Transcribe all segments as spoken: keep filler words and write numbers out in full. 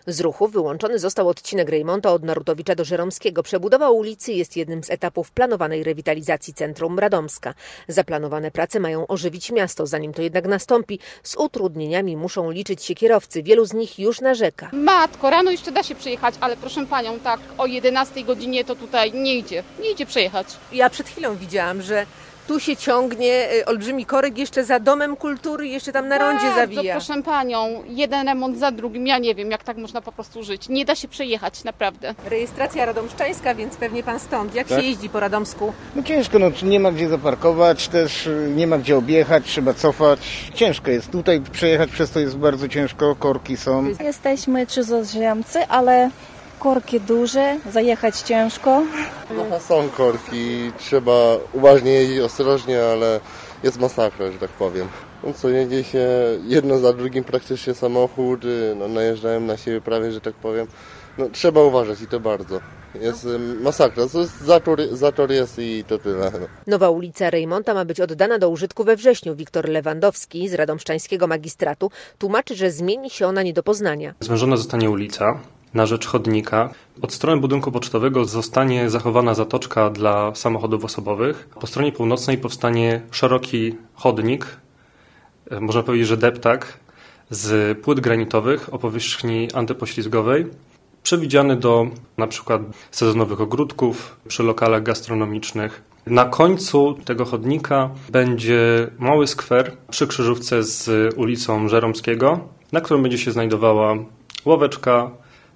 Z ruchu wyłączony został odcinek Rejmonta od Narutowicza do Żeromskiego. Przebudowa ulicy jest jednym z etapów planowanej rewitalizacji centrum Radomska. Zaplanowane prace mają ożywić miasto. Zanim to jednak nastąpi, z utrudnieniami muszą liczyć się kierowcy. Wielu z nich już narzeka. Matko, rano jeszcze da się przejechać, ale proszę panią, tak o jedenastej godzinie to tutaj nie idzie. Nie idzie przejechać. Ja przed chwilą widziałam, że tu się ciągnie olbrzymi korek jeszcze za Domem Kultury, jeszcze tam na rondzie Bardzo, zawija. proszę panią, jeden remont za drugim, ja nie wiem, jak tak można po prostu żyć. Nie da się przejechać, naprawdę. Rejestracja radomszczańska, więc pewnie pan stąd. Jak tak? się jeździ po Radomsku? No ciężko, no nie ma gdzie zaparkować, też nie ma gdzie objechać, trzeba cofać. Ciężko jest. Tutaj przejechać przez to jest bardzo ciężko, korki są. Jesteśmy cudzoziemcy, ale korki duże, zajechać ciężko. No, są korki, trzeba uważnie jeździć, ostrożnie, ale jest masakra, że tak powiem. No co, jedzie się jedno za drugim praktycznie samochód, no, najeżdżają na siebie prawie, że tak powiem. No, trzeba uważać i to bardzo. Jest masakra, to jest zator, zator jest i to tyle. No. Nowa ulica Rejmonta ma być oddana do użytku we wrześniu. Wiktor Lewandowski z radomszczańskiego magistratu tłumaczy, że zmieni się ona nie do poznania. Zwężona zostanie ulica na rzecz chodnika. Od strony budynku pocztowego zostanie zachowana zatoczka dla samochodów osobowych. Po stronie północnej powstanie szeroki chodnik, można powiedzieć, że deptak, z płyt granitowych o powierzchni antypoślizgowej, przewidziany do na przykład sezonowych ogródków przy lokalach gastronomicznych. Na końcu tego chodnika będzie mały skwer przy krzyżówce z ulicą Żeromskiego, na którym będzie się znajdowała ławeczka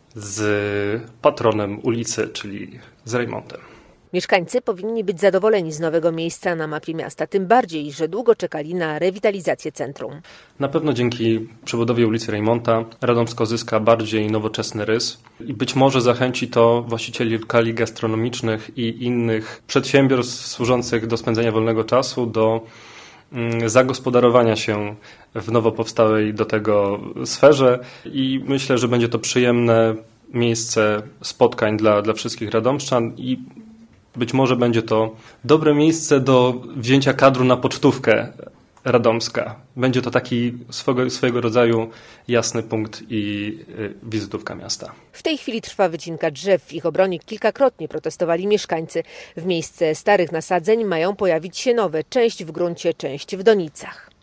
z patronem ulicy, czyli z Rejmontem. Mieszkańcy powinni być zadowoleni z nowego miejsca na mapie miasta, tym bardziej, że długo czekali na rewitalizację centrum. Na pewno dzięki przebudowie ulicy Rejmonta Radomsko zyska bardziej nowoczesny rys i być może zachęci to właścicieli lokali gastronomicznych i innych przedsiębiorstw służących do spędzania wolnego czasu do zagospodarowania się w nowo powstałej do tego sferze i myślę, że będzie to przyjemne miejsce spotkań dla, dla wszystkich radomszczan i być może będzie to dobre miejsce do wzięcia kadru na pocztówkę radomska. Będzie to taki swego, swojego rodzaju jasny punkt i y, wizytówka miasta. W tej chwili trwa wycinka drzew. W ich obronie kilkakrotnie protestowali mieszkańcy. W miejsce starych nasadzeń mają pojawić się nowe, część w gruncie, część w donicach.